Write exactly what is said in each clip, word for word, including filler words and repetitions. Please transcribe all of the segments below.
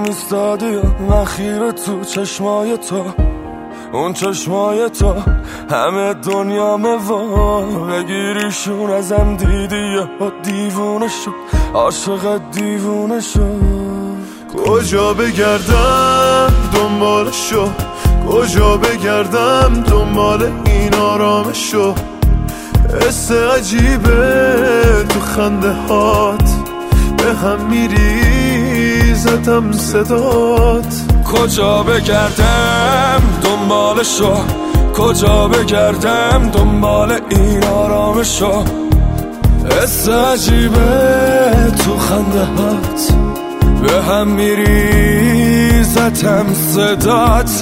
ایستادی و من خیره تو چشمای تو، اون چشمای تو همه دنیا موا، بگیریشون ازم دیدی یا دیوونه شد، عاشق دیوونه شد. کجا بگردم دنبالشو، کجا بگردم دنبال این آرامشو، حس عجیبه تو خنده هات، به هم میریزتم صدات. کجا بگردم دنبالشو، کجا بگردم دنبال این آرامشو، حس عجیبه تو خنده هات، به هم میریزتم صدات.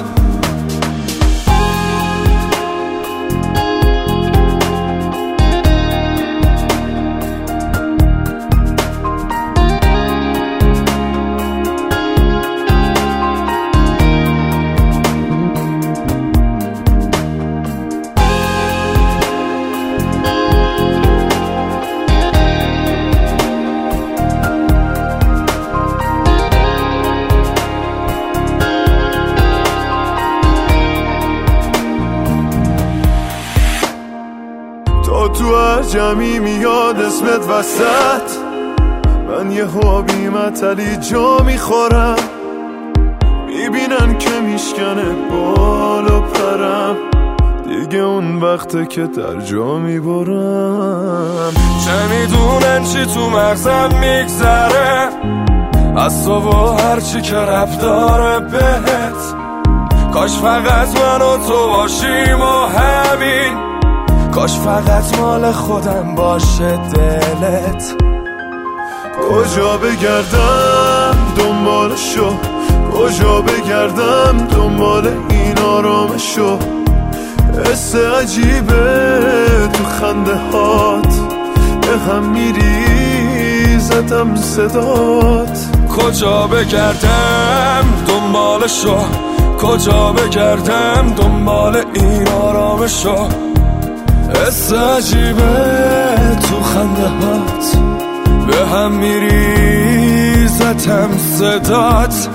تو عجمی میاد اسمت وسط، من یه حابی متلی جا میخورم، میبینن که میشکنه بالا پرم، دیگه اون وقته که در جا میبرم. چه میدونن چی تو مغزم میگذره از تو و هرچی که رفت داره بهت، کاش فقط من و تو باشیم و همین، کاش فقط مال خودم باشه دلت. کجا بگردم دنبالشو، کجا بگردم دنبال این آرامشو، حس عجیبه تو خنده هات، به هم میریزتم صدات. کجا بگردم دنبالشو، کجا بگردم دنبال این آرامشو، حس عجیبه تو خنده هات، به هم میریزتم صدات.